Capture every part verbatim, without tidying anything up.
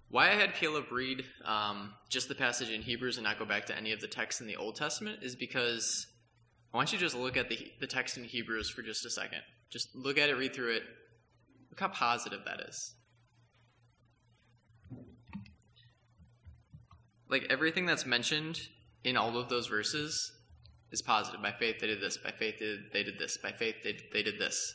Why I had Caleb read um, just the passage in Hebrews and not go back to any of the texts in the Old Testament is because I want you to just look at the, the text in Hebrews for just a second. Just look at it, read through it. Look how positive that is. Like, everything that's mentioned in all of those verses is positive. By faith, they did this. By faith, they did, they did this. By faith, they, they did this.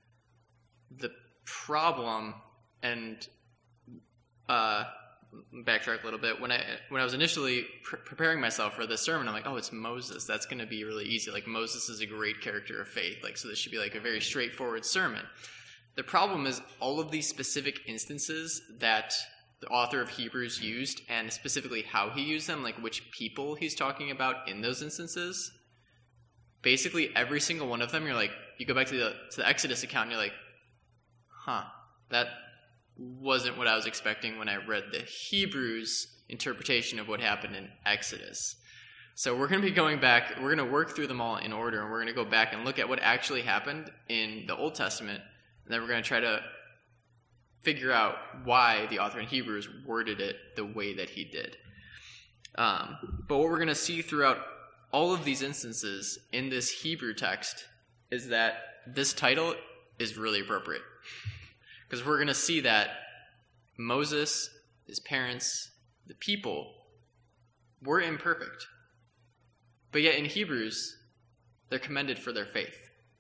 The problem, and uh, backtrack a little bit, when I when I was initially pre- preparing myself for this sermon, I'm like, oh, it's Moses. That's going to be really easy. Like, Moses is a great character of faith. Like, so this should be like a very straightforward sermon. The problem is all of these specific instances that the author of Hebrews used, and specifically how he used them, like which people he's talking about in those instances, basically every single one of them, you're like, you go back to the, to the Exodus account and you're like, huh, that wasn't what I was expecting when I read the Hebrews interpretation of what happened in Exodus. So we're going to be going back, we're going to work through them all in order, and we're going to go back and look at what actually happened in the Old Testament, and then we're going to try to figure out why the author in Hebrews worded it the way that he did. Um, but what we're going to see throughout all of these instances in this Hebrew text is that this title is really appropriate. Because we're going to see that Moses, his parents, the people were imperfect. But yet in Hebrews, they're commended for their faith.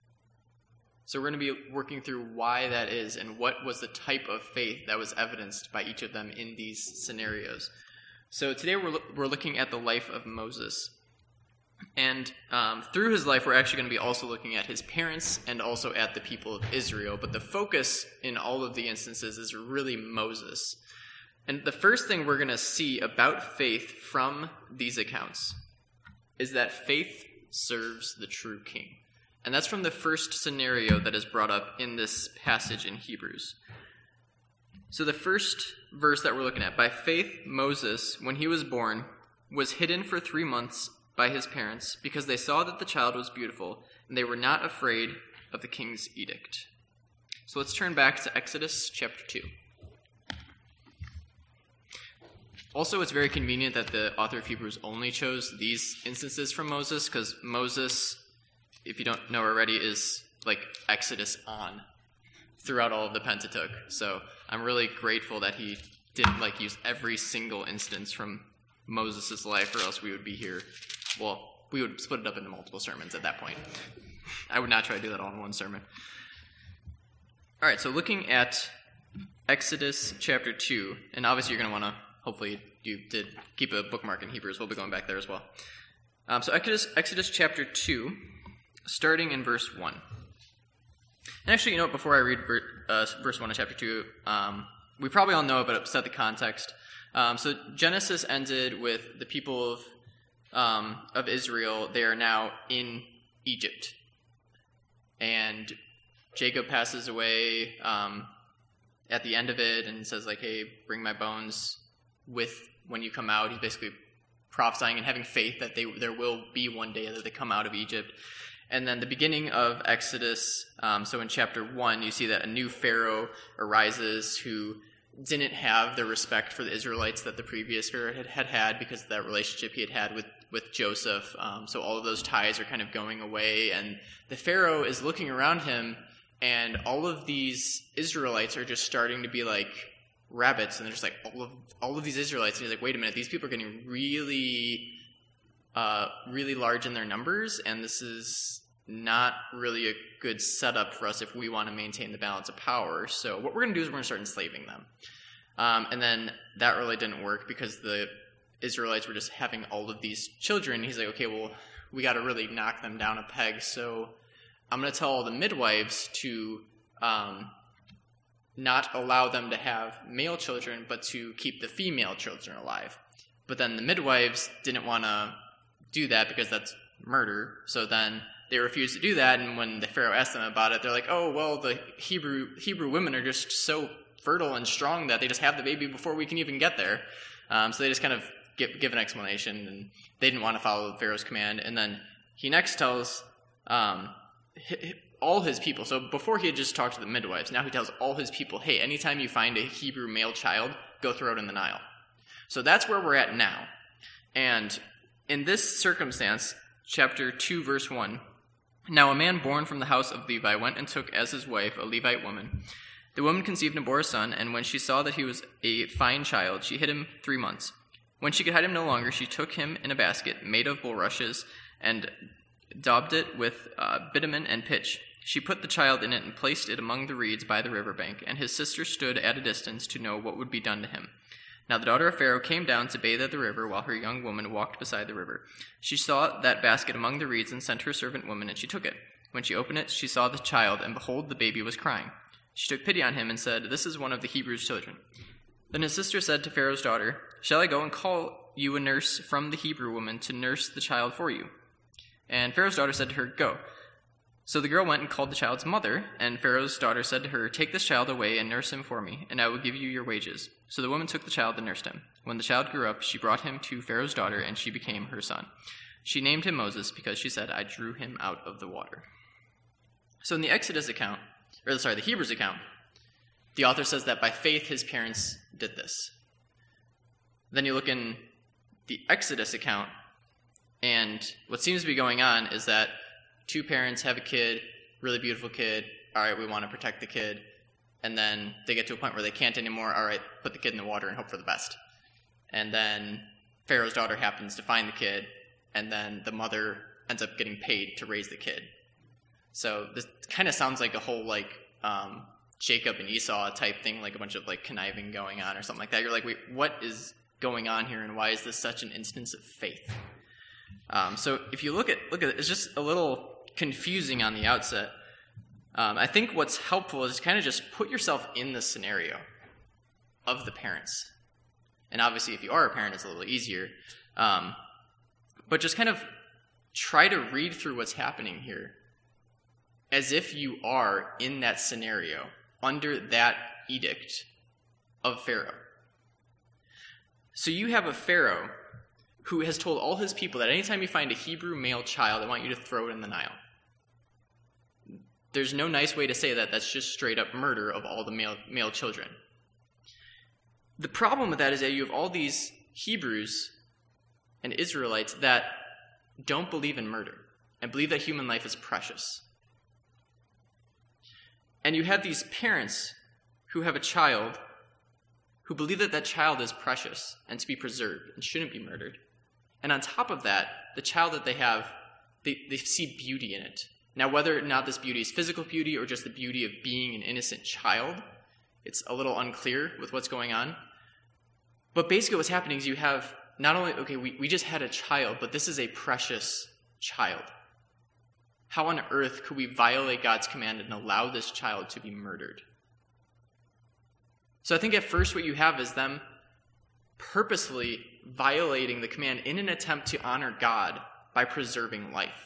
So we're going to be working through why that is and what was the type of faith that was evidenced by each of them in these scenarios. So today we're, lo- we're looking at the life of Moses. And um, through his life, we're actually going to be also looking at his parents and also at the people of Israel. But the focus in all of the instances is really Moses. And the first thing we're going to see about faith from these accounts is that faith serves the true king. And that's from the first scenario that is brought up in this passage in Hebrews. So the first verse that we're looking at, by faith, Moses, when he was born, was hidden for three months by his parents because they saw that the child was beautiful, and they were not afraid of the king's edict. So let's turn back to Exodus chapter two. Also, it's very convenient that the author of Hebrews only chose these instances from Moses, because Moses, if you don't know already, is like Exodus on throughout all of the Pentateuch. So I'm really grateful that he didn't like use every single instance from Moses' life, or else we would be here. Well, we would split it up into multiple sermons at that point. I would not try to do that all in one sermon. All right, so looking at Exodus chapter two, and obviously you're going to want to, hopefully you did keep a bookmark in Hebrews. We'll be going back there as well. Um, so Exodus, Exodus chapter two, starting in verse one. And actually, you know what, before I read ver- uh, verse one of chapter two, um, we probably all know it, but set the context. Um, so Genesis ended with the people of um, of Israel. They are now in Egypt. And Jacob passes away um, at the end of it and says, like, hey, bring my bones with when you come out. He's basically prophesying and having faith that they there will be one day that they come out of Egypt. And then the beginning of Exodus, um, so in chapter one, you see that a new Pharaoh arises who didn't have the respect for the Israelites that the previous Pharaoh had had, had because of that relationship he had had with, with Joseph. Um, so all of those ties are kind of going away. And the Pharaoh is looking around him, and all of these Israelites are just starting to be like rabbits. And they're just like, all of all of these Israelites. And he's like, wait a minute, these people are getting really... Uh, really large in their numbers, and this is not really a good setup for us if we want to maintain the balance of power. So what we're going to do is we're going to start enslaving them. Um, and then that really didn't work because the Israelites were just having all of these children. He's like, okay, well, we got to really knock them down a peg. So I'm going to tell all the midwives to um, not allow them to have male children, but to keep the female children alive. But then the midwives didn't want to do that because that's murder. So then they refused to do that, and when the Pharaoh asked them about it, they're like, oh, well, the Hebrew Hebrew women are just so fertile and strong that they just have the baby before we can even get there. Um, so they just kind of give, give an explanation, and they didn't want to follow the Pharaoh's command. And then he next tells um, all his people, so before he had just talked to the midwives, now he tells all his people, hey, anytime you find a Hebrew male child, go throw it in the Nile. So that's where we're at now. And in this circumstance, chapter two, verse one, now a man born from the house of Levi went and took as his wife a Levite woman. The woman conceived and bore a son, and when she saw that he was a fine child, she hid him three months. When she could hide him no longer, she took him in a basket made of bulrushes and daubed it with uh, bitumen and pitch. She put the child in it and placed it among the reeds by the river bank, and his sister stood at a distance to know what would be done to him. Now the daughter of Pharaoh came down to bathe at the river, while her young woman walked beside the river. She saw that basket among the reeds and sent her servant woman, and she took it. When she opened it, she saw the child, and behold, the baby was crying. She took pity on him and said, "This is one of the Hebrews' children." Then his sister said to Pharaoh's daughter, "Shall I go and call you a nurse from the Hebrew woman to nurse the child for you?" And Pharaoh's daughter said to her, "Go." So the girl went and called the child's mother, and Pharaoh's daughter said to her, "Take this child away and nurse him for me, and I will give you your wages." So the woman took the child and nursed him. When the child grew up, she brought him to Pharaoh's daughter, and she became her son. She named him Moses because she said, "I drew him out of the water." So in the Exodus account, or sorry, the Hebrews account, the author says that by faith his parents did this. Then you look in the Exodus account, and what seems to be going on is that two parents have a kid, really beautiful kid. All right, we want to protect the kid. And then they get to a point where they can't anymore. All right, put the kid in the water and hope for the best. And then Pharaoh's daughter happens to find the kid, and then the mother ends up getting paid to raise the kid. So this kind of sounds like a whole like um, Jacob and Esau type thing, like a bunch of like conniving going on or something like that. You're like, wait, what is going on here, and why is this such an instance of faith? Um, so if you look at look at it, it's just a little confusing on the outset. Um, I think what's helpful is kind of just put yourself in the scenario of the parents. And obviously, if you are a parent, it's a little easier. Um, but just kind of try to read through what's happening here as if you are in that scenario, under that edict of Pharaoh. So you have a Pharaoh who has told all his people that anytime you find a Hebrew male child, I want you to throw it in the Nile. There's no nice way to say that. That's just straight up murder of all the male, male children. The problem with that is that you have all these Hebrews and Israelites that don't believe in murder and believe that human life is precious. And you have these parents who have a child who believe that that child is precious and to be preserved and shouldn't be murdered. And on top of that, the child that they have, they, they see beauty in it. Now, whether or not this beauty is physical beauty or just the beauty of being an innocent child, it's a little unclear with what's going on. But basically what's happening is you have not only, okay, we, we just had a child, but this is a precious child. How on earth could we violate God's command and allow this child to be murdered? So I think at first what you have is them purposely violating the command in an attempt to honor God by preserving life.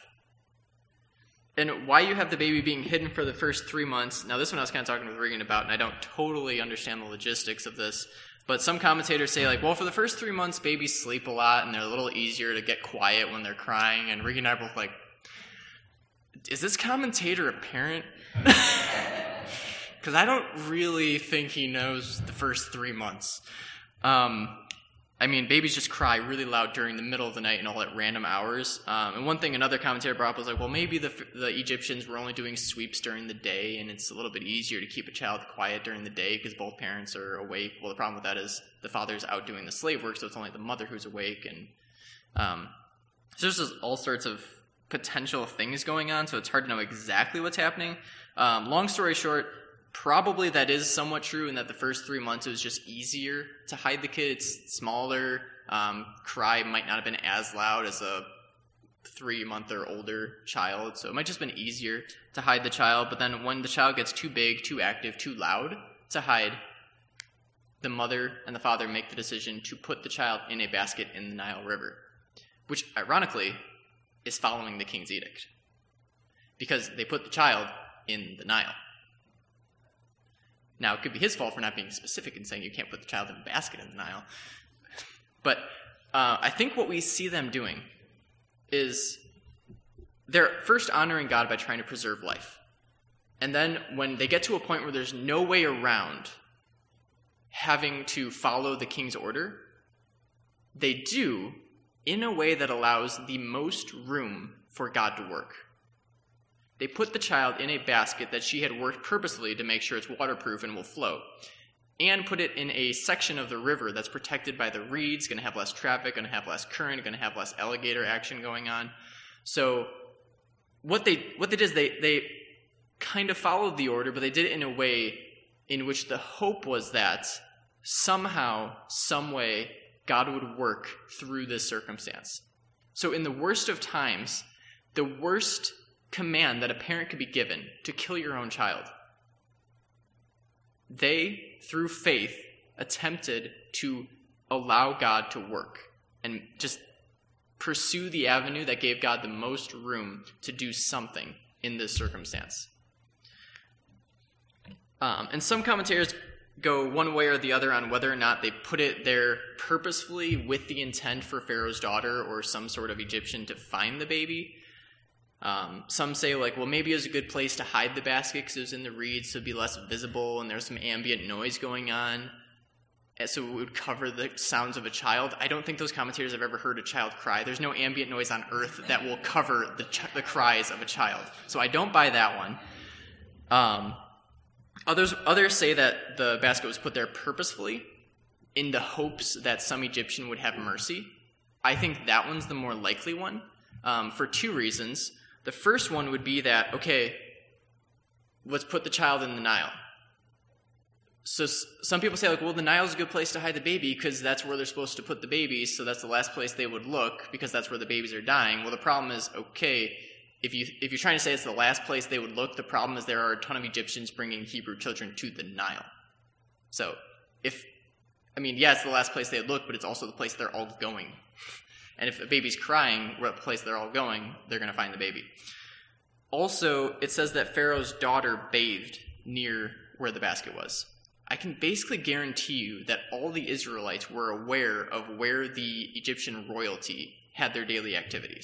And why you have the baby being hidden for the first three months, now this one I was kind of talking with Regan about, and I don't totally understand the logistics of this, but some commentators say, like, well, for the first three months, babies sleep a lot, and they're a little easier to get quiet when they're crying, and Regan and I are both like, is this commentator a parent? Because I don't really think he knows the first three months. Um, I mean, babies just cry really loud during the middle of the night and all at random hours. Um, and one thing another commentator brought up was like, well, maybe the the Egyptians were only doing sweeps during the day, and it's a little bit easier to keep a child quiet during the day because both parents are awake. Well, the problem with that is the father's out doing the slave work, so it's only the mother who's awake. And um, so there's just all sorts of potential things going on, so it's hard to know exactly what's happening. Um, long story short, probably that is somewhat true in that the first three months it was just easier to hide the kid. It's smaller. Um, cry might not have been as loud as a three-month or older child, so it might just been easier to hide the child. But then when the child gets too big, too active, too loud to hide, the mother and the father make the decision to put the child in a basket in the Nile River, which ironically is following the king's edict, because they put the child in the Nile. Now, it could be his fault for not being specific and saying you can't put the child in a basket in the Nile. But uh, I think what we see them doing is they're first honoring God by trying to preserve life. And then when they get to a point where there's no way around having to follow the king's order, they do in a way that allows the most room for God to work. They put the child in a basket that she had worked purposely to make sure it's waterproof and will float, and put it in a section of the river that's protected by the reeds, going to have less traffic, going to have less current, going to have less alligator action going on. So what they what they did is they, they kind of followed the order, but they did it in a way in which the hope was that somehow, some way, God would work through this circumstance. So in the worst of times, the worst command that a parent could be given, to kill your own child, they, through faith, attempted to allow God to work and just pursue the avenue that gave God the most room to do something in this circumstance. Um, and some commentators go one way or the other on whether or not they put it there purposefully with the intent for Pharaoh's daughter or some sort of Egyptian to find the baby. Um, some say, like, well, maybe it was a good place to hide the basket because it was in the reeds, so it'd be less visible, and there's some ambient noise going on, so it would cover the sounds of a child. I don't think those commentators have ever heard a child cry. There's no ambient noise on earth that will cover the, ch- the cries of a child. So I don't buy that one. Um, others, others say that the basket was put there purposefully in the hopes that some Egyptian would have mercy. I think that one's the more likely one, um, for two reasons. The first one would be that, okay, let's put the child in the Nile. So s- some people say, like, well, the Nile's a good place to hide the baby because that's where they're supposed to put the babies, so that's the last place they would look because that's where the babies are dying. Well, the problem is, okay, if, you, if you're trying to say it's the last place they would look, the problem is there are a ton of Egyptians bringing Hebrew children to the Nile. So if, I mean, yeah, it's the last place they would look, but it's also the place they're all going. And if a baby's crying, where the place they're all going, they're going to find the baby. Also, it says that Pharaoh's daughter bathed near where the basket was. I can basically guarantee you that all the Israelites were aware of where the Egyptian royalty had their daily activities.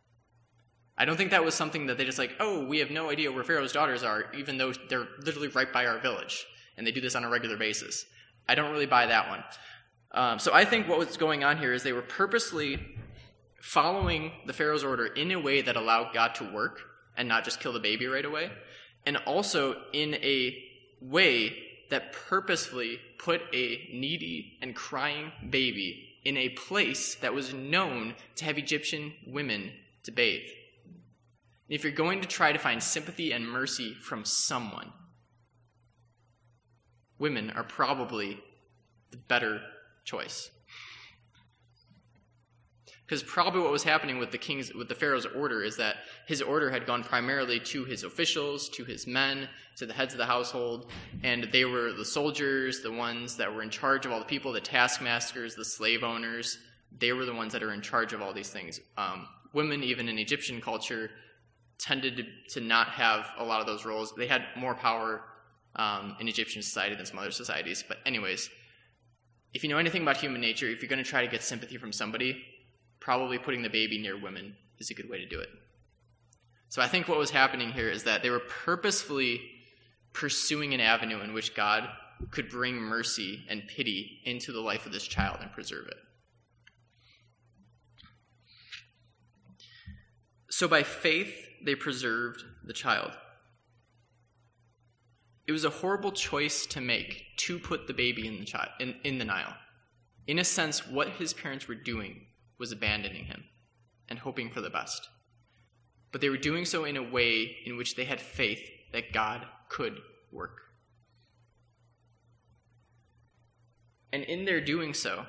I don't think that was something that they just like, oh, we have no idea where Pharaoh's daughters are, even though they're literally right by our village, and they do this on a regular basis. I don't really buy that one. Um, so I think what was going on here is they were purposely following the Pharaoh's order in a way that allowed God to work and not just kill the baby right away, and also in a way that purposefully put a needy and crying baby in a place that was known to have Egyptian women to bathe. If you're going to try to find sympathy and mercy from someone, women are probably the better choice. Because probably what was happening with the king's, with the Pharaoh's order is that his order had gone primarily to his officials, to his men, to the heads of the household, and they were the soldiers, the ones that were in charge of all the people, the taskmasters, the slave owners. They were the ones that are in charge of all these things. Um, women, even in Egyptian culture, tended to, to not have a lot of those roles. They had more power um, in Egyptian society than some other societies. But anyways, if you know anything about human nature, if you're going to try to get sympathy from somebody, probably putting the baby near women is a good way to do it. So I think what was happening here is that they were purposefully pursuing an avenue in which God could bring mercy and pity into the life of this child and preserve it. So by faith, they preserved the child. It was a horrible choice to make to put the baby in the child in, in the Nile. In a sense, what his parents were doing was abandoning him and hoping for the best. But they were doing so in a way in which they had faith that God could work. And in their doing so,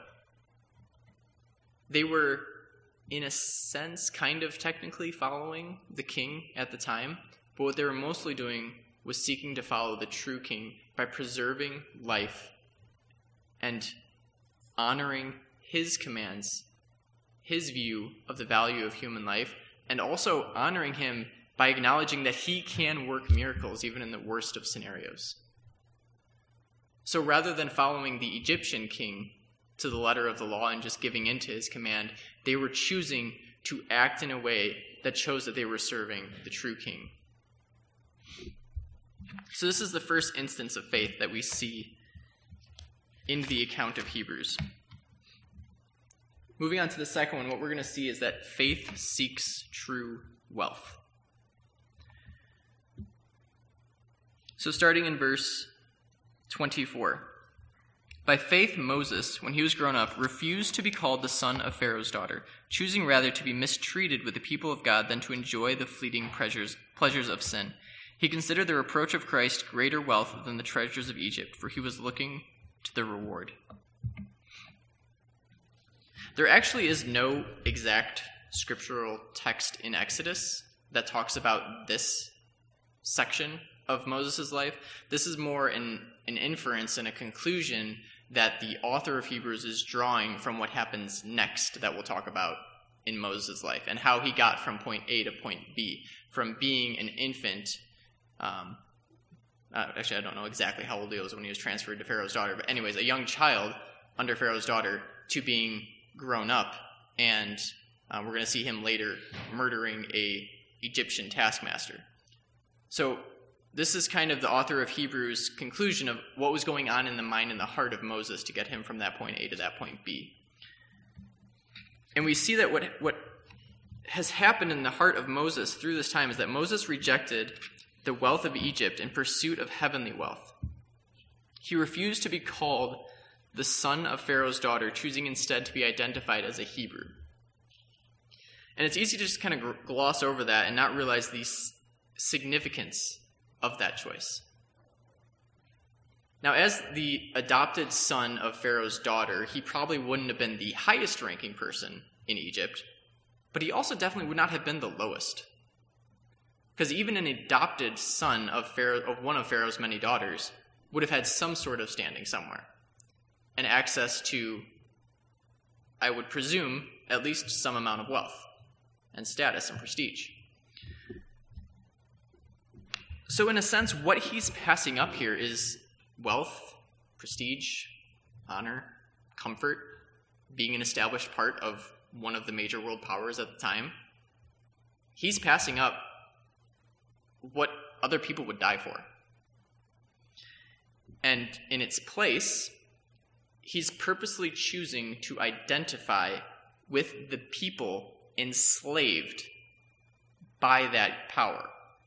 they were, in a sense, kind of technically following the king at the time, but what they were mostly doing was seeking to follow the true king by preserving life and honoring his commands, his view of the value of human life, and also honoring him by acknowledging that he can work miracles even in the worst of scenarios. So rather than following the Egyptian king to the letter of the law and just giving in to his command, they were choosing to act in a way that shows that they were serving the true king. So this is the first instance of faith that we see in the account of Hebrews. Moving on to the second one, what we're going to see is that faith seeks true wealth. So starting in verse twenty-four. By faith, Moses, when he was grown up, refused to be called the son of Pharaoh's daughter, choosing rather to be mistreated with the people of God than to enjoy the fleeting pleasures, pleasures of sin. He considered the reproach of Christ greater wealth than the treasures of Egypt, for he was looking to the reward. There actually is no exact scriptural text in Exodus that talks about this section of Moses' life. This is more an, an inference and a conclusion that the author of Hebrews is drawing from what happens next that we'll talk about in Moses' life and how he got from point A to point B, from being an infant. Um, uh, actually, I don't know exactly how old he was when he was transferred to Pharaoh's daughter, but anyways, a young child under Pharaoh's daughter to being grown up, and uh, we're going to see him later murdering a Egyptian taskmaster. So this is kind of the author of Hebrews' conclusion of what was going on in the mind and the heart of Moses to get him from that point A to that point B. And we see that what, what has happened in the heart of Moses through this time is that Moses rejected the wealth of Egypt in pursuit of heavenly wealth. He refused to be called the son of Pharaoh's daughter, choosing instead to be identified as a Hebrew. And it's easy to just kind of gloss over that and not realize the significance of that choice. Now, as the adopted son of Pharaoh's daughter, he probably wouldn't have been the highest ranking person in Egypt, but he also definitely would not have been the lowest. Because even an adopted son of Pharaoh, of one of Pharaoh's many daughters would have had some sort of standing somewhere and access to, I would presume, at least some amount of wealth and status and prestige. So in a sense, what he's passing up here is wealth, prestige, honor, comfort, being an established part of one of the major world powers at the time. He's passing up what other people would die for. And in its place, he's purposely choosing to identify with the people enslaved by that power.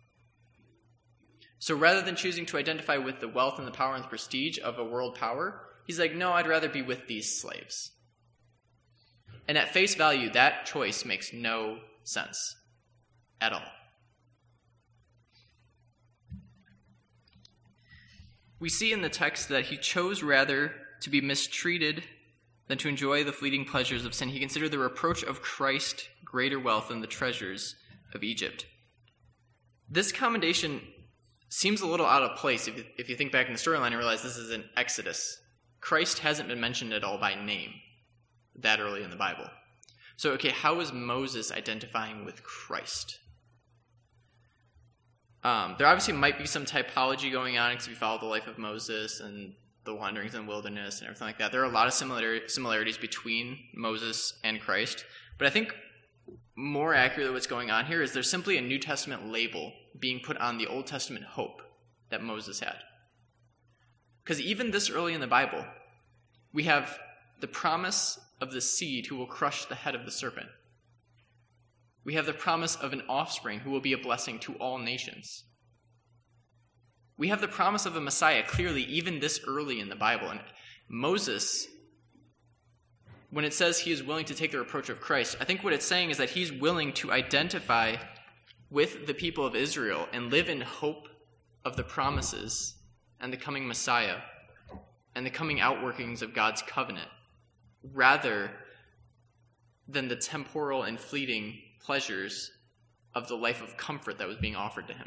So rather than choosing to identify with the wealth and the power and the prestige of a world power, he's like, no, I'd rather be with these slaves. And at face value, that choice makes no sense at all. We see in the text that he chose rather to be mistreated than to enjoy the fleeting pleasures of sin. He considered the reproach of Christ greater wealth than the treasures of Egypt. This commendation seems a little out of place if you, if you think back in the storyline and realize this is in Exodus. Christ hasn't been mentioned at all by name that early in the Bible. So, okay, how is Moses identifying with Christ? Um, there obviously might be some typology going on because we follow the life of Moses and the wanderings in the wilderness and everything like that. There are a lot of similar, similarities between Moses and Christ. But I think more accurately what's going on here is there's simply a New Testament label being put on the Old Testament hope that Moses had. Because even this early in the Bible, we have the promise of the seed who will crush the head of the serpent. We have the promise of an offspring who will be a blessing to all nations. We have the promise of a Messiah clearly even this early in the Bible. And Moses, when it says he is willing to take the reproach of Christ, I think what it's saying is that he's willing to identify with the people of Israel and live in hope of the promises and the coming Messiah and the coming outworkings of God's covenant, rather than the temporal and fleeting pleasures of the life of comfort that was being offered to him.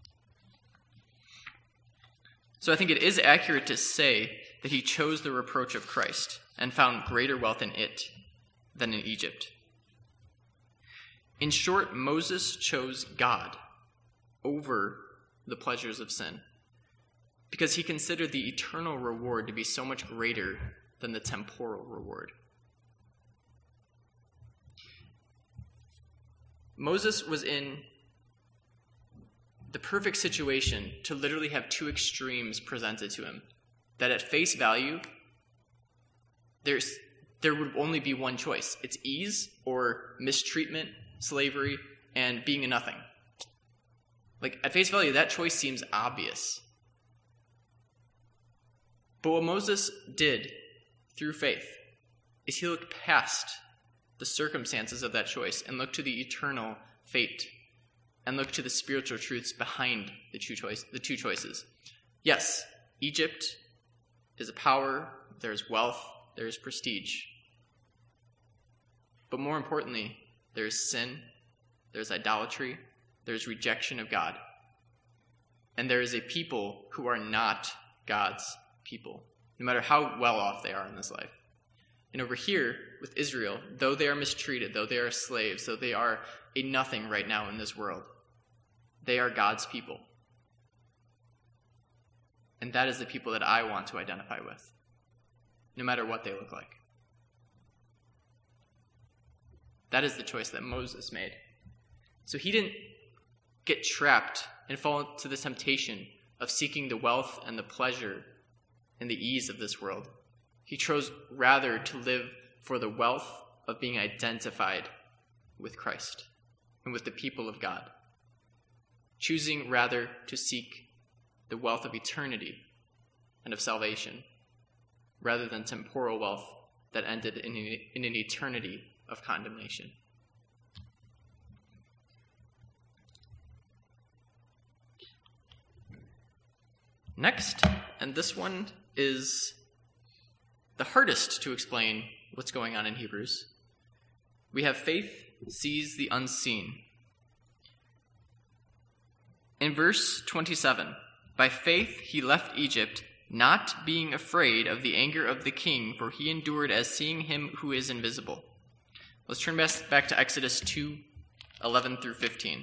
So I think it is accurate to say that he chose the reproach of Christ and found greater wealth in it than in Egypt. In short, Moses chose God over the pleasures of sin because he considered the eternal reward to be so much greater than the temporal reward. Moses was in the perfect situation to literally have two extremes presented to him. That at face value, there's there would only be one choice. It's ease or mistreatment, slavery, and being a nothing. Like, at face value, that choice seems obvious. But what Moses did through faith is he looked past the circumstances of that choice and looked to the eternal fate and looked to the spiritual truths behind the two, choice, the two choices. Yes, Egypt is a power, there's wealth, there's prestige. But more importantly, there's sin, there's idolatry, there's rejection of God. And there is a people who are not God's people, no matter how well off they are in this life. And over here, with Israel, though they are mistreated, though they are slaves, though they are a nothing right now in this world, they are God's people. And that is the people that I want to identify with, no matter what they look like. That is the choice that Moses made. So he didn't get trapped and fall into the temptation of seeking the wealth and the pleasure and the ease of this world. He chose rather to live for the wealth of being identified with Christ and with the people of God, choosing rather to seek the wealth of eternity and of salvation rather than temporal wealth that ended in, in an eternity of condemnation. Next, and this one is the hardest to explain what's going on in Hebrews. We have faith sees the unseen. In verse twenty-seven, by faith he left Egypt, not being afraid of the anger of the king, for he endured as seeing him who is invisible. Let's turn back to Exodus two, eleven through fifteen.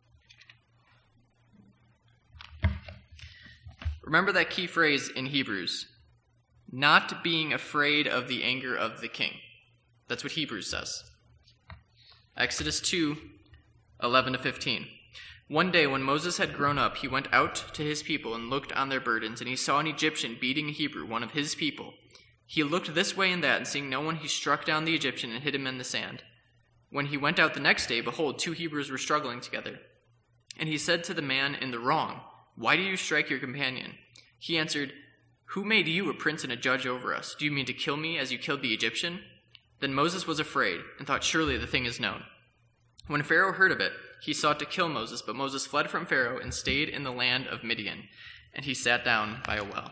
Remember that key phrase in Hebrews, not being afraid of the anger of the king. That's what Hebrews says. Exodus two, eleven to fifteen. One day when Moses had grown up, he went out to his people and looked on their burdens, and he saw an Egyptian beating a Hebrew, one of his people. He looked this way and that, and seeing no one, he struck down the Egyptian and hid him in the sand. When he went out the next day, behold, two Hebrews were struggling together. And he said to the man in the wrong, "Why do you strike your companion?" He answered, "Who made you a prince and a judge over us? Do you mean to kill me as you killed the Egyptian?" Then Moses was afraid and thought, "Surely the thing is known." When Pharaoh heard of it, he sought to kill Moses, but Moses fled from Pharaoh and stayed in the land of Midian, and he sat down by a well.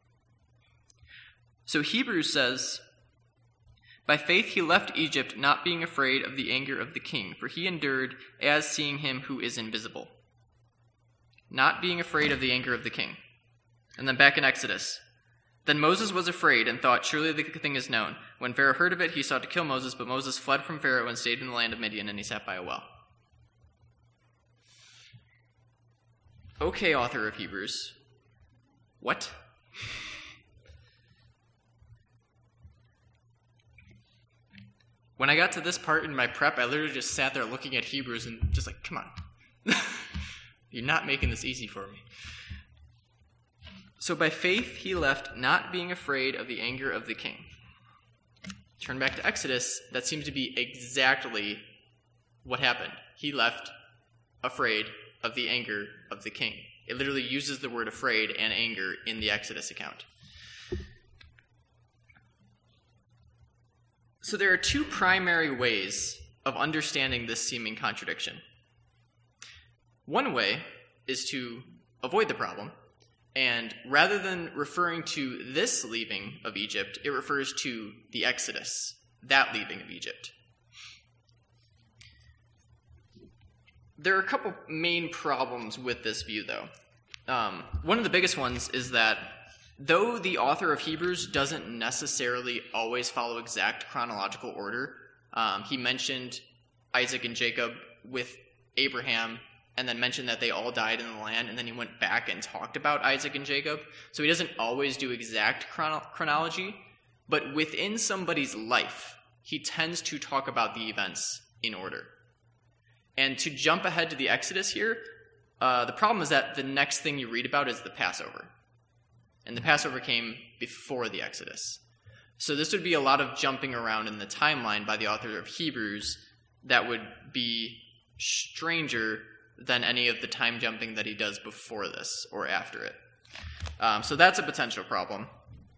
So Hebrews says, by faith he left Egypt, not being afraid of the anger of the king, for he endured as seeing him who is invisible. Not being afraid of the anger of the king. And then back in Exodus. Then Moses was afraid and thought, "Surely the thing is known." When Pharaoh heard of it, he sought to kill Moses, but Moses fled from Pharaoh and stayed in the land of Midian, and he sat by a well. Okay, author of Hebrews. What? When I got to this part in my prep, I literally just sat there looking at Hebrews and just like, come on. You're not making this easy for me. So by faith he left, not being afraid of the anger of the king. Turn back to Exodus, that seems to be exactly what happened. He left afraid of the anger of the king. It literally uses the word afraid and anger in the Exodus account. So there are two primary ways of understanding this seeming contradiction. One way is to avoid the problem, and rather than referring to this leaving of Egypt, it refers to the Exodus, that leaving of Egypt. There are a couple main problems with this view, though. Um, one of the biggest ones is that though the author of Hebrews doesn't necessarily always follow exact chronological order, um, he mentioned Isaac and Jacob with Abraham, and then mentioned that they all died in the land, and then he went back and talked about Isaac and Jacob. So he doesn't always do exact chrono- chronology, but within somebody's life, he tends to talk about the events in order. And to jump ahead to the Exodus here, uh, the problem is that the next thing you read about is the Passover. And the Passover came before the Exodus. So this would be a lot of jumping around in the timeline by the author of Hebrews that would be stranger than any of the time jumping that he does before this or after it. Um, so that's a potential problem.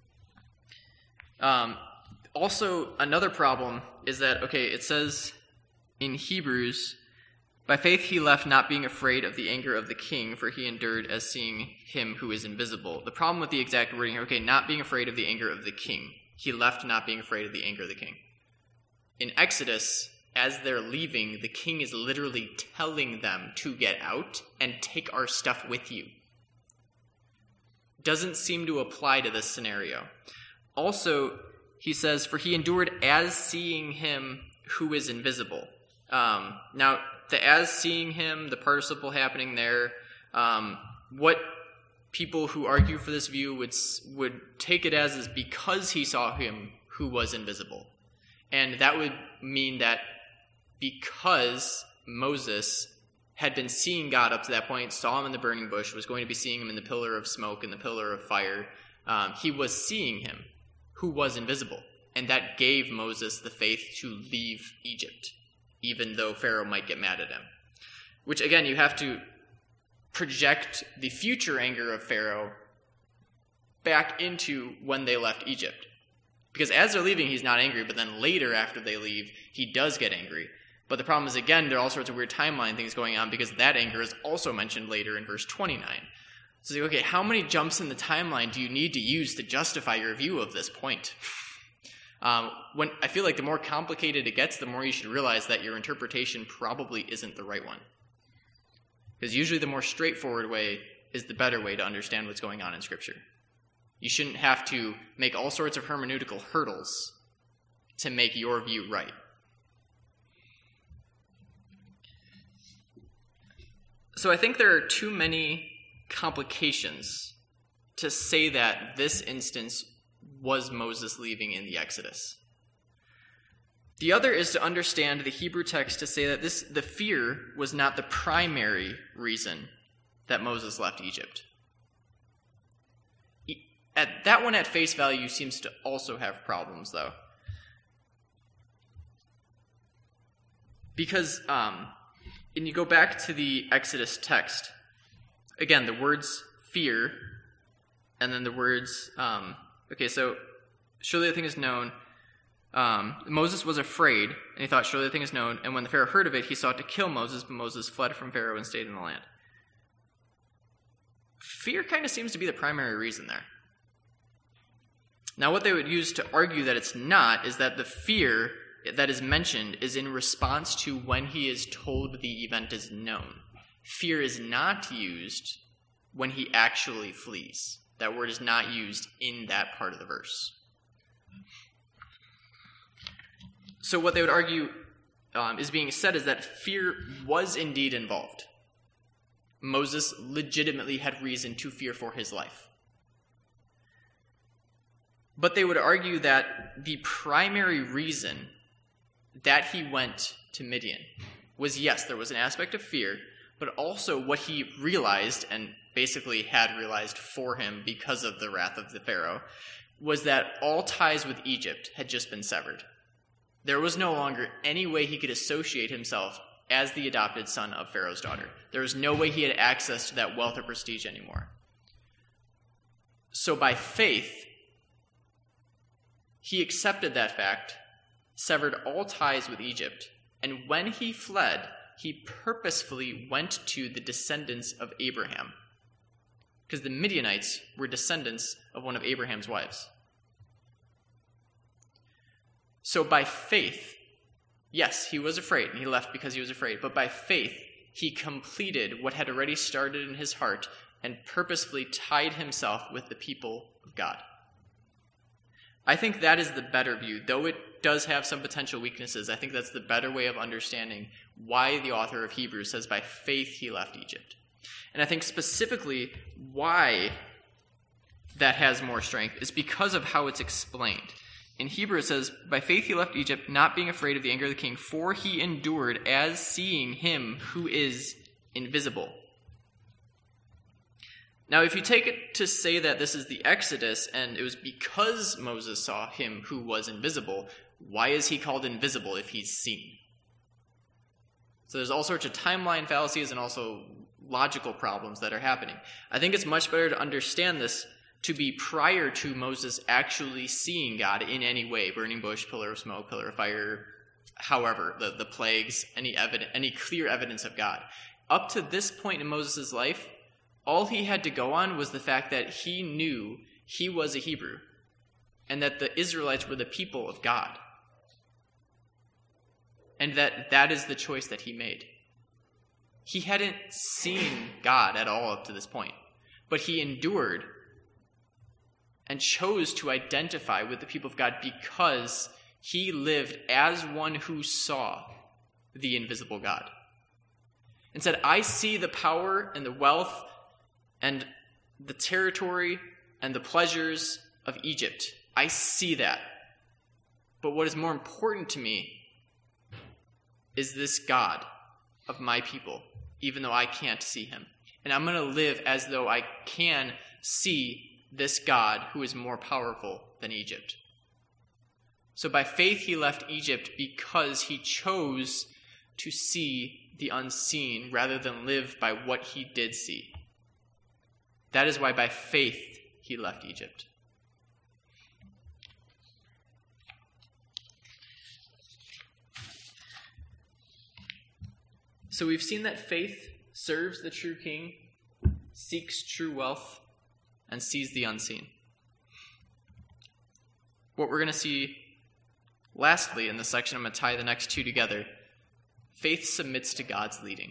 Um, also, another problem is that, okay, it says in Hebrews, by faith he left not being afraid of the anger of the king, for he endured as seeing him who is invisible. The problem with the exact wording here, okay, not being afraid of the anger of the king. He left not being afraid of the anger of the king. In Exodus, as they're leaving, the king is literally telling them to get out and take our stuff with you. Doesn't seem to apply to this scenario. Also, he says, for he endured as seeing him who is invisible. Um, now, the as seeing him, the participle happening there, um, what people who argue for this view would would take it as is because he saw him who was invisible. And that would mean that because Moses had been seeing God up to that point, saw him in the burning bush, was going to be seeing him in the pillar of smoke and the pillar of fire, um, he was seeing him who was invisible. And that gave Moses the faith to leave Egypt, even though Pharaoh might get mad at him. Which, again, you have to project the future anger of Pharaoh back into when they left Egypt. Because as they're leaving, he's not angry, but then later after they leave, he does get angry. But the problem is, again, there are all sorts of weird timeline things going on because that anger is also mentioned later in verse twenty-nine. So, it's like, okay, how many jumps in the timeline do you need to use to justify your view of this point? Um, when I feel like the more complicated it gets, the more you should realize that your interpretation probably isn't the right one. Because usually the more straightforward way is the better way to understand what's going on in Scripture. You shouldn't have to make all sorts of hermeneutical hurdles to make your view right. So I think there are too many complications to say that this instance was Moses leaving in the Exodus. The other is to understand the Hebrew text to say that this the fear was not the primary reason that Moses left Egypt. At that one at face value seems to also have problems, though. Because, um, and you go back to the Exodus text, again, the words fear, and then the words, um, okay, so surely the thing is known. Um, Moses was afraid, and he thought, surely the thing is known. And when the Pharaoh heard of it, he sought to kill Moses, but Moses fled from Pharaoh and stayed in the land. Fear kind of seems to be the primary reason there. Now, what they would use to argue that it's not is that the fear that is mentioned is in response to when he is told the event is known. Fear is not used when he actually flees. That word is not used in that part of the verse. So what they would argue um, is being said is that fear was indeed involved. Moses legitimately had reason to fear for his life. But they would argue that the primary reason that he went to Midian was, yes, there was an aspect of fear, but also what he realized, and basically had realized for him because of the wrath of the Pharaoh, was that all ties with Egypt had just been severed. There was no longer any way he could associate himself as the adopted son of Pharaoh's daughter. There was no way he had access to that wealth or prestige anymore. So by faith, he accepted that fact, severed all ties with Egypt, and when he fled, he purposefully went to the descendants of Abraham, because the Midianites were descendants of one of Abraham's wives. So by faith, yes, he was afraid, and he left because he was afraid, but by faith, he completed what had already started in his heart and purposefully tied himself with the people of God. I think that is the better view. Though it does have some potential weaknesses, I think that's the better way of understanding why the author of Hebrews says by faith he left Egypt. And I think specifically why that has more strength is because of how it's explained. In Hebrew it says, by faith he left Egypt, not being afraid of the anger of the king, for he endured as seeing him who is invisible. Now, if you take it to say that this is the Exodus, and it was because Moses saw him who was invisible, why is he called invisible if he's seen? So there's all sorts of timeline fallacies and also logical problems that are happening. I think it's much better to understand this to be prior to Moses actually seeing God in any way, burning bush, pillar of smoke, pillar of fire, however, the, the plagues, any evidence, any clear evidence of God. Up to this point in Moses' life, all he had to go on was the fact that he knew he was a Hebrew and that the Israelites were the people of God. And that that is the choice that he made. He hadn't seen God at all up to this point, but he endured and chose to identify with the people of God because he lived as one who saw the invisible God. And said, I see the power and the wealth and the territory and the pleasures of Egypt. I see that. But what is more important to me is this God of my people, even though I can't see him. And I'm going to live as though I can see this God who is more powerful than Egypt. So by faith he left Egypt because he chose to see the unseen rather than live by what he did see. That is why by faith he left Egypt. So we've seen that faith serves the true king, seeks true wealth, and sees the unseen. What we're going to see lastly in this section, I'm going to tie the next two together. Faith submits to God's leading.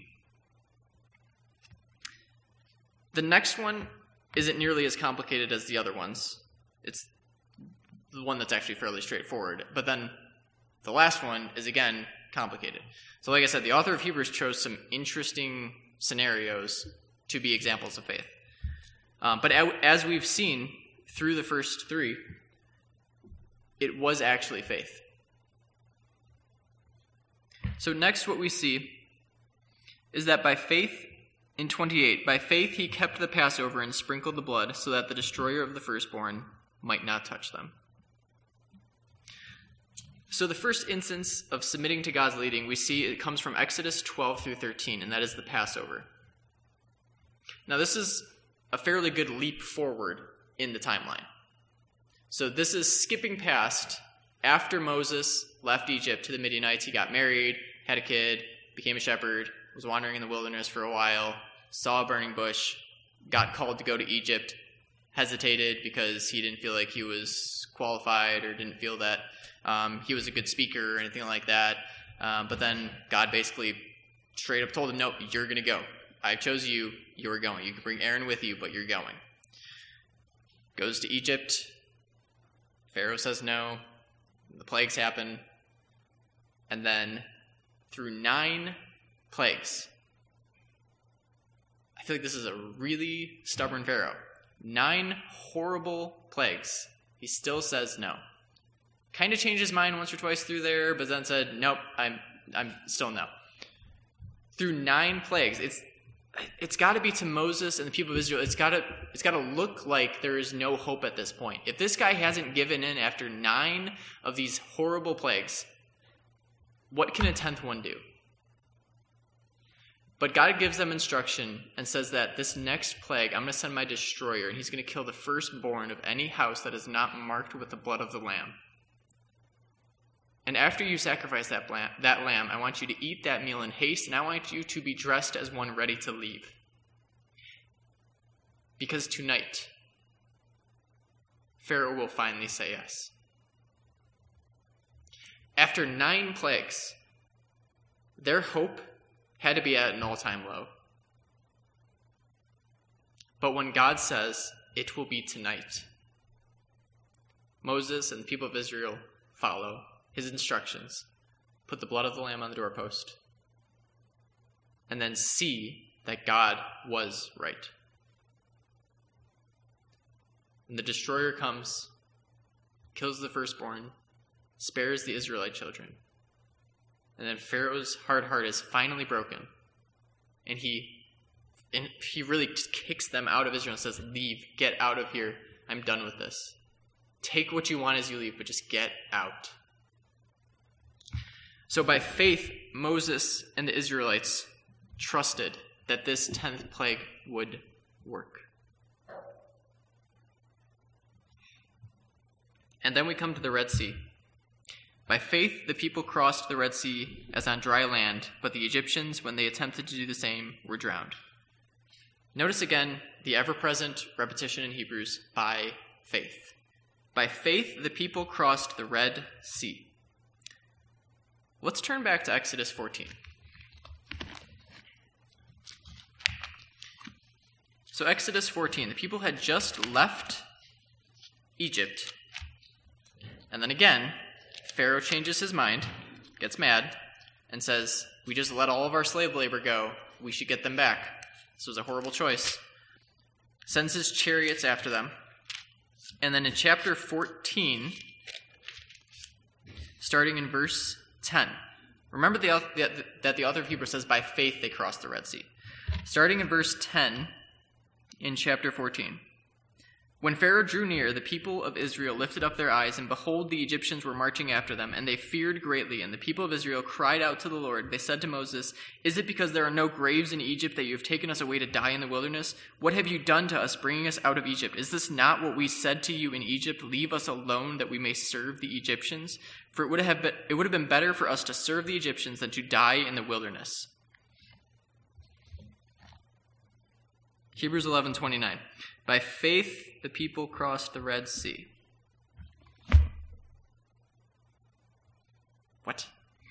The next one isn't nearly as complicated as the other ones. It's the one that's actually fairly straightforward. But then the last one is, again, complicated. So like I said, the author of Hebrews chose some interesting scenarios to be examples of faith. Um, but as we've seen through the first three, it was actually faith. So next what we see is that by faith, in twenty-eight, by faith he kept the Passover and sprinkled the blood so that the destroyer of the firstborn might not touch them. So the first instance of submitting to God's leading, we see it comes from Exodus twelve through thirteen, and that is the Passover. Now this is a fairly good leap forward in the timeline. So this is skipping past after Moses left Egypt to the Midianites. He got married, had a kid, became a shepherd, was wandering in the wilderness for a while, saw a burning bush, got called to go to Egypt, hesitated because he didn't feel like he was qualified or didn't feel that um, he was a good speaker or anything like that. Um, but then God basically straight up told him, nope, you're going to go. I chose you, you're going. You can bring Aaron with you, but you're going. Goes to Egypt. Pharaoh says no. The plagues happen. And then through nine plagues, I feel like this is a really stubborn Pharaoh. Nine horrible plagues. He still says no. Kind of changed his mind once or twice through there, but then said, nope, I'm I'm still no. Through nine plagues, it's it's got to be to Moses and the people of Israel, it's got to it's got to look like there is no hope at this point. If this guy hasn't given in after nine of these horrible plagues, what can a tenth one do? But God gives them instruction and says that this next plague, I'm going to send my destroyer, and he's going to kill the firstborn of any house that is not marked with the blood of the lamb. And after you sacrifice that lamb, that lamb, I want you to eat that meal in haste, and I want you to be dressed as one ready to leave. Because tonight, Pharaoh will finally say yes. After nine plagues, their hope had to be at an all-time low. But when God says, it will be tonight, Moses and the people of Israel follow his instructions, put the blood of the lamb on the doorpost, and then see that God was right. And the destroyer comes, kills the firstborn, spares the Israelite children. And then Pharaoh's hard heart is finally broken, and he And he really just kicks them out of Israel and says, leave, get out of here. I'm done with this. Take what you want as you leave, but just get out. So by faith, Moses and the Israelites trusted that this tenth plague would work. And then we come to the Red Sea. By faith, the people crossed the Red Sea as on dry land, but the Egyptians, when they attempted to do the same, were drowned. Notice again the ever-present repetition in Hebrews, by faith. By faith, the people crossed the Red Sea. Let's turn back to Exodus fourteen. So Exodus fourteen, the people had just left Egypt. And then again, Pharaoh changes his mind, gets mad, and says, we just let all of our slave labor go. We should get them back. This was a horrible choice. Sends his chariots after them. And then in chapter fourteen, starting in verse ten, remember the, that the author of Hebrews says by faith they crossed the Red Sea. Starting in verse ten in chapter fourteen. When Pharaoh drew near, the people of Israel lifted up their eyes, and behold, the Egyptians were marching after them, and they feared greatly. And the people of Israel cried out to the Lord. They said to Moses, is it because there are no graves in Egypt that you have taken us away to die in the wilderness? What have you done to us, bringing us out of Egypt? Is this not what we said to you in Egypt? Leave us alone that we may serve the Egyptians? For it would have been, it would have been better for us to serve the Egyptians than to die in the wilderness. Hebrews eleven twenty-nine. By faith, the people crossed the Red Sea. What?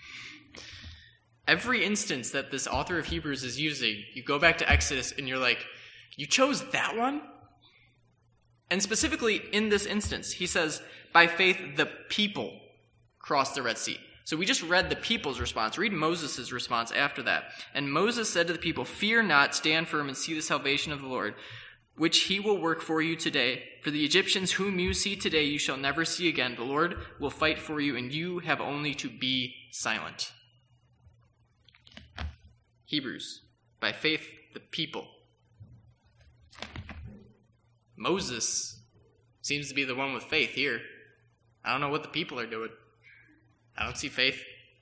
Every instance that this author of Hebrews is using, you go back to Exodus and you're like, you chose that one? And specifically in this instance, he says, by faith, the people crossed the Red Sea. So we just read the people's response. Read Moses' response after that. And Moses said to the people, fear not, stand firm and see the salvation of the Lord, which he will work for you today. For the Egyptians whom you see today you shall never see again. The Lord will fight for you, and you have only to be silent. Hebrews, by faith, the people. Moses seems to be the one with faith here. I don't know what the people are doing. I don't see faith.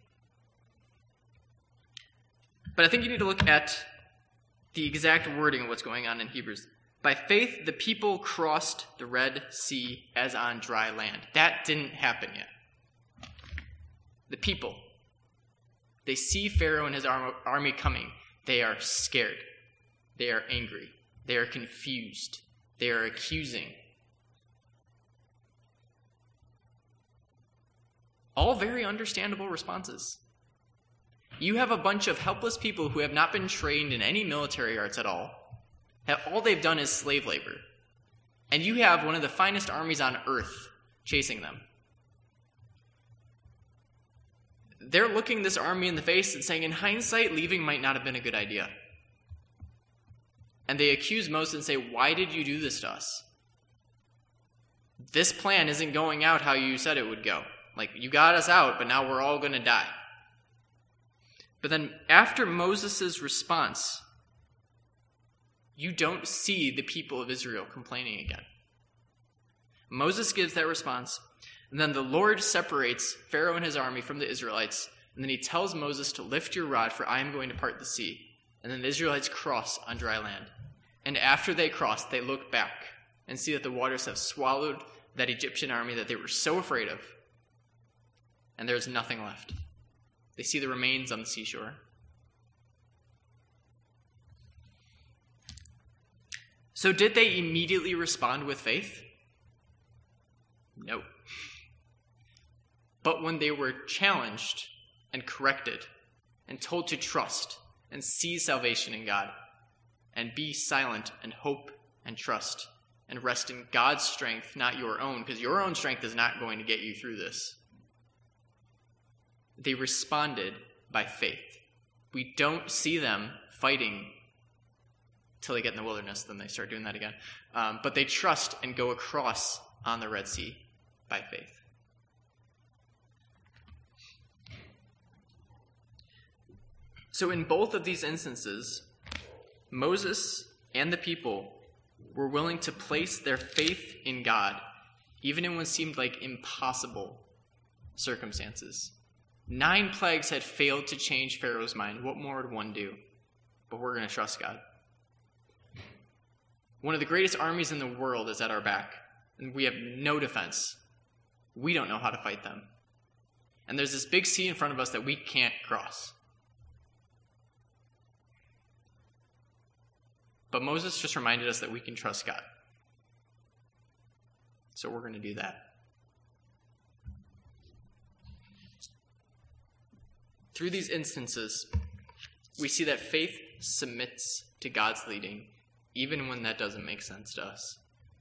But I think you need to look at the exact wording of what's going on in Hebrews. By faith, the people crossed the Red Sea as on dry land. That didn't happen yet. The people, they see Pharaoh and his army coming. They are scared. They are angry. They are confused. They are accusing. All very understandable responses. You have a bunch of helpless people who have not been trained in any military arts at all. All they've done is slave labor. And you have one of the finest armies on earth chasing them. They're looking this army in the face and saying, in hindsight, leaving might not have been a good idea. And they accuse Moses and say, why did you do this to us? This plan isn't going out how you said it would go. Like, you got us out, but now we're all going to die. But then after Moses' response, you don't see the people of Israel complaining again. Moses gives that response, and then the Lord separates Pharaoh and his army from the Israelites, and then he tells Moses to lift your rod, for I am going to part the sea. And then the Israelites cross on dry land. And after they cross, they look back and see that the waters have swallowed that Egyptian army that they were so afraid of, and there's nothing left. They see the remains on the seashore. So did they immediately respond with faith? No. But when they were challenged and corrected and told to trust and see salvation in God and be silent and hope and trust and rest in God's strength, not your own, because your own strength is not going to get you through this, they responded by faith. We don't see them fighting till they get in the wilderness, then they start doing that again. Um, but they trust and go across on the Red Sea by faith. So in both of these instances, Moses and the people were willing to place their faith in God, even in what seemed like impossible circumstances. Nine plagues had failed to change Pharaoh's mind. What more would one do? But we're going to trust God. One of the greatest armies in the world is at our back, and we have no defense. We don't know how to fight them. And there's this big sea in front of us that we can't cross. But Moses just reminded us that we can trust God. So we're going to do that. Through these instances, we see that faith submits to God's leading, even when that doesn't make sense to us.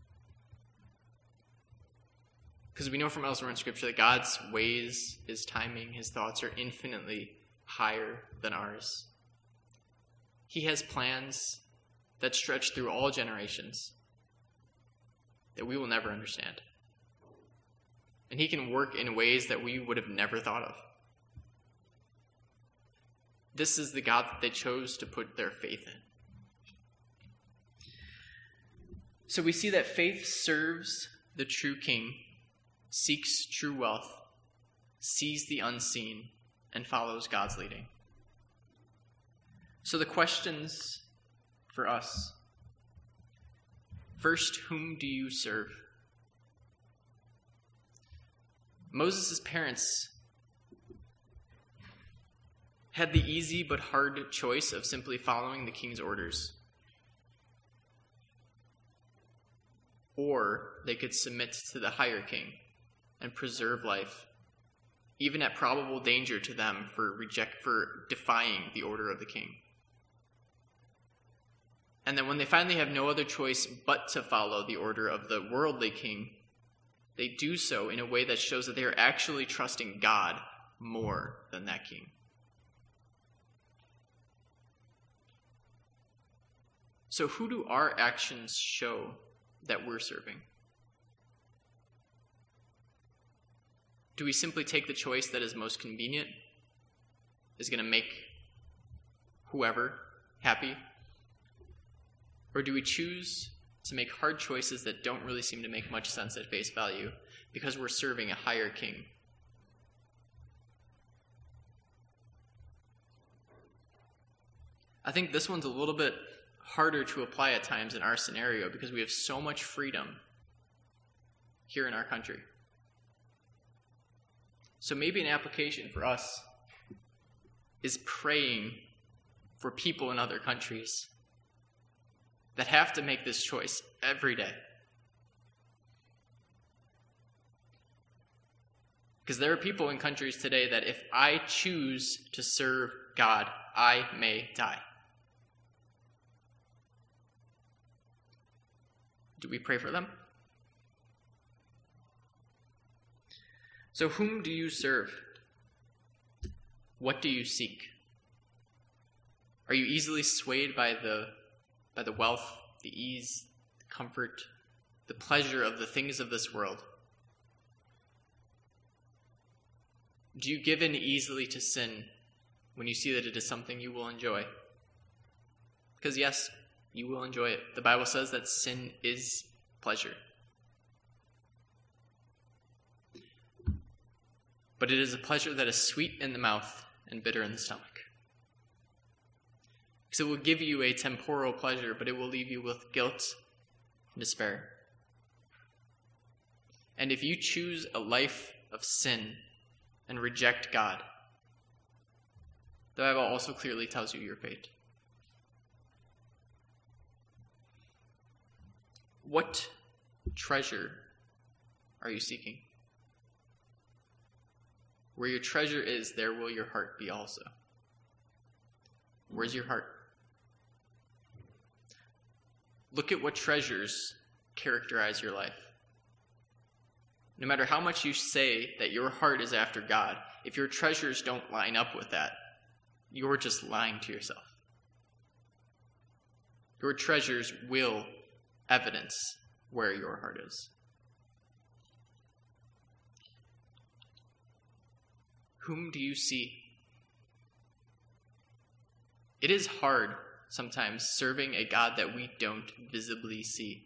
Because we know from elsewhere in Scripture that God's ways, his timing, his thoughts are infinitely higher than ours. He has plans that stretch through all generations that we will never understand. And he can work in ways that we would have never thought of. This is the God that they chose to put their faith in. So we see that faith serves the true king, seeks true wealth, sees the unseen, and follows God's leading. So the questions for us. First, whom do you serve? Moses' parents had the easy but hard choice of simply following the king's orders. Or they could submit to the higher king and preserve life, even at probable danger to them for reject for defying the order of the king. And then when they finally have no other choice but to follow the order of the worldly king, they do so in a way that shows that they are actually trusting God more than that king. So who do our actions show that we're serving? Do we simply take the choice that is most convenient, is going to make whoever happy? Or do we choose to make hard choices that don't really seem to make much sense at face value because we're serving a higher king? I think this one's a little bit harder to apply at times in our scenario because we have so much freedom here in our country. So maybe an application for us is praying for people in other countries that have to make this choice every day. Because there are people in countries today that if I choose to serve God, I may die. Do we pray for them? So whom do you serve? What do you seek? Are you easily swayed by the by the wealth, the ease, the comfort, the pleasure of the things of this world? Do you give in easily to sin when you see that it is something you will enjoy? Because yes, you will enjoy it. The Bible says that sin is pleasure. But it is a pleasure that is sweet in the mouth and bitter in the stomach. Because it will give you a temporal pleasure, but it will leave you with guilt and despair. And if you choose a life of sin and reject God, the Bible also clearly tells you your fate. What treasure are you seeking? Where your treasure is, there will your heart be also. Where's your heart? Look at what treasures characterize your life. No matter how much you say that your heart is after God, if your treasures don't line up with that, you're just lying to yourself. Your treasures will evidence where your heart is. Whom do you see? It is hard sometimes serving a God that we don't visibly see.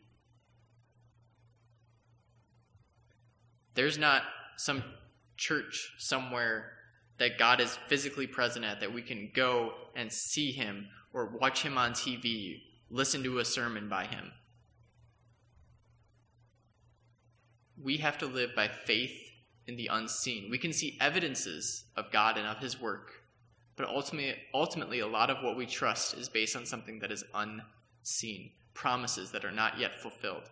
There's not some church somewhere that God is physically present at, that we can go and see him or watch him on T V, listen to a sermon by him. We have to live by faith in the unseen. We can see evidences of God and of his work, but ultimately, ultimately a lot of what we trust is based on something that is unseen, promises that are not yet fulfilled.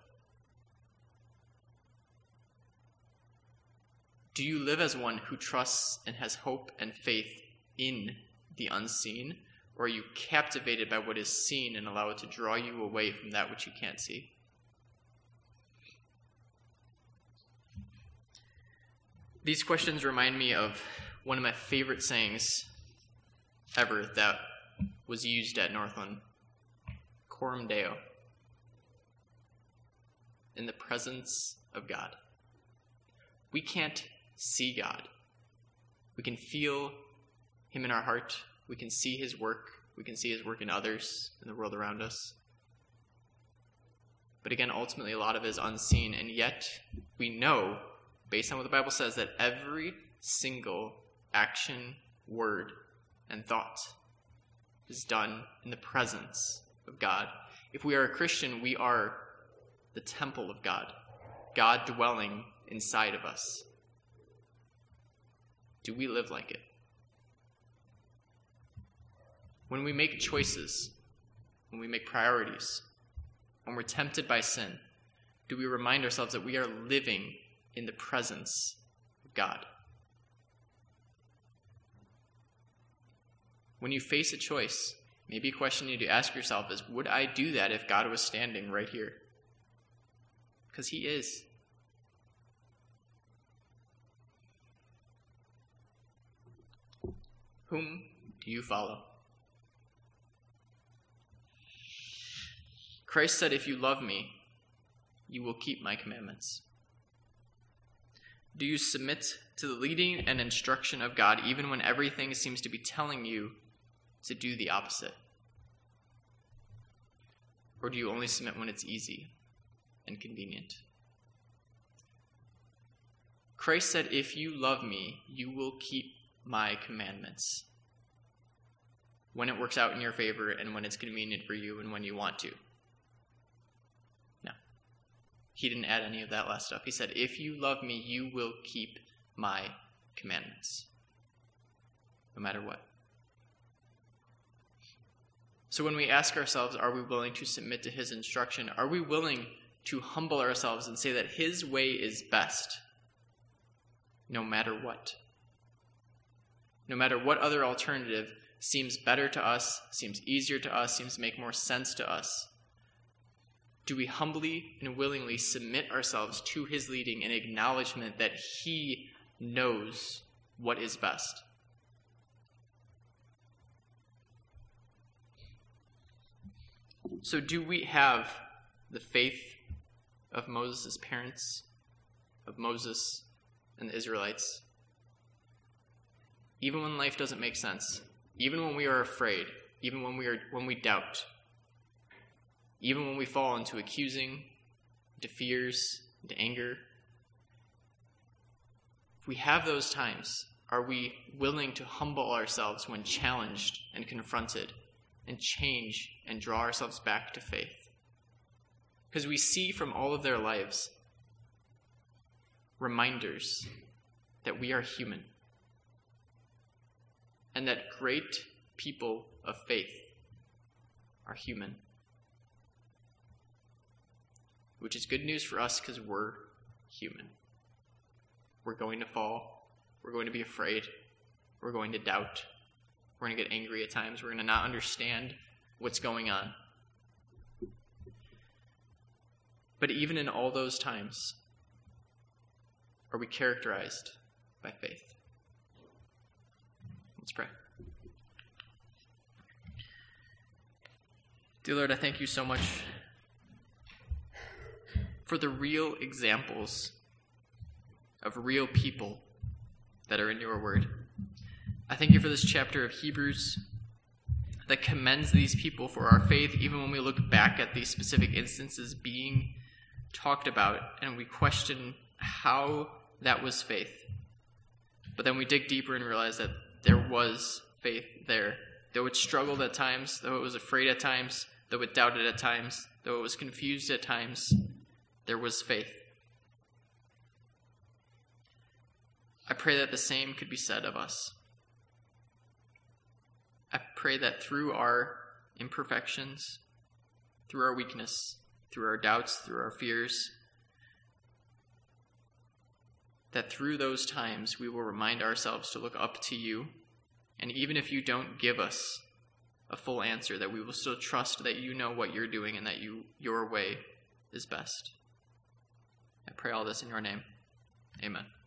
Do you live as one who trusts and has hope and faith in the unseen, or are you captivated by what is seen and allow it to draw you away from that which you can't see? These questions remind me of one of my favorite sayings ever that was used at Northland. Coram Deo. In the presence of God. We can't see God. We can feel him in our heart. We can see his work. We can see his work in others, in the world around us. But again, ultimately, a lot of it is unseen, and yet we know, based on what the Bible says, that every single action, word, and thought is done in the presence of God. If we are a Christian, we are the temple of God, God dwelling inside of us. Do we live like it? When we make choices, when we make priorities, when we're tempted by sin, do we remind ourselves that we are living in the presence of God? When you face a choice, maybe a question you need to ask yourself is, would I do that if God was standing right here? Because he is. Whom do you follow? Christ said, if you love me, you will keep my commandments. Do you submit to the leading and instruction of God even when everything seems to be telling you to do the opposite? Or do you only submit when it's easy and convenient? Christ said, if you love me, you will keep my commandments. When it works out in your favor and when it's convenient for you and when you want to. No. He didn't add any of that last stuff. He said, if you love me, you will keep my commandments. No matter what. So when we ask ourselves, are we willing to submit to his instruction? Are we willing to humble ourselves and say that his way is best? No matter what. No matter what other alternative seems better to us, seems easier to us, seems to make more sense to us, do we humbly and willingly submit ourselves to his leading in acknowledgement that he knows what is best? So do we have the faith of Moses' parents, of Moses and the Israelites? Even when life doesn't make sense, even when we are afraid, even when we are when we doubt, even when we fall into accusing, into fears, into anger, if we have those times, are we willing to humble ourselves when challenged and confronted and change and draw ourselves back to faith? Because we see from all of their lives reminders that we are human. And that great people of faith are human. Which is good news for us because we're human. We're going to fall. We're going to be afraid. We're going to doubt. We're going to get angry at times. We're going to not understand what's going on. But even in all those times, are we characterized by faith? Let's pray. Dear Lord, I thank you so much for the real examples of real people that are in your word. I thank you for this chapter of Hebrews. that commends these people for our faith, even when we look back at these specific instances being talked about and we question how that was faith. But then we dig deeper and realize that there was faith there. Though it struggled at times, though it was afraid at times, though it doubted at times, though it was confused at times, there was faith. I pray that the same could be said of us. I pray that through our imperfections, through our weakness, through our doubts, through our fears, that through those times we will remind ourselves to look up to you. And even if you don't give us a full answer, that we will still trust that you know what you're doing and that you your way is best. I pray all this in your name. Amen.